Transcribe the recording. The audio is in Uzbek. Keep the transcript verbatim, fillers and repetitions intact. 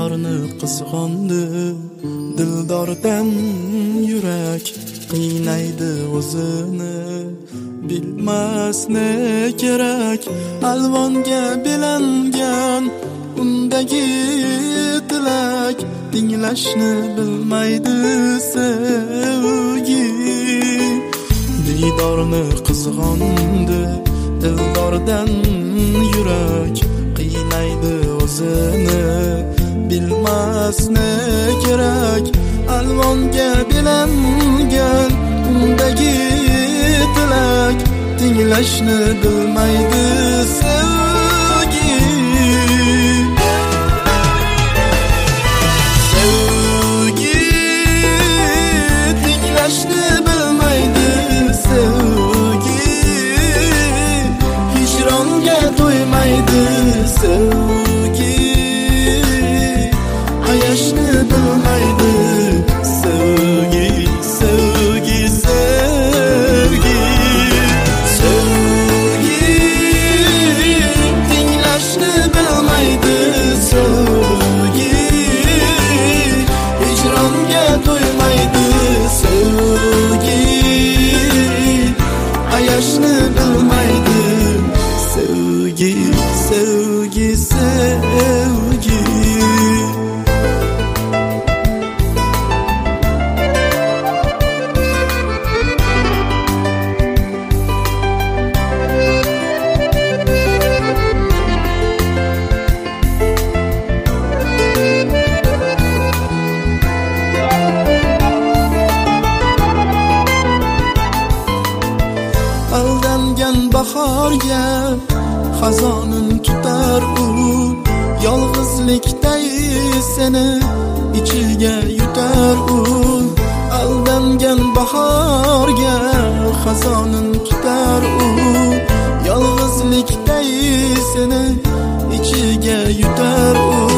Dildorni qizg'ondi, dildordan yurak qiynaydi o'zini. Bilmas ne kerak alvonga belangan undagi tilak, tinglashni bilmaydi sevgi. Dildorni qizg'ondi, dildordan yurak qiynaydi o'zini. Bilmas ne kerak alvonga belangan undagi tilak, tinglashni bilmaydi sevgi. Sevgi tinglashni bilmaydi sevgi. Hijronga to'ymaydi sevgi. Hayashni bilmaydi sevgi, sevgi, sevgi. Sevgi tinglashni bilmaydi sevgi. Hijronga to'ymaydi sevgi. Hayashni bilmaydi sevgi, sevgi, sevgi. Aldangan bahorga xazonin tutar u, yolg'izlikday seni ichiga yutar u. Aldangan bahorga xazonin tutar u, yolg'izlikday seni ichiga yutar u.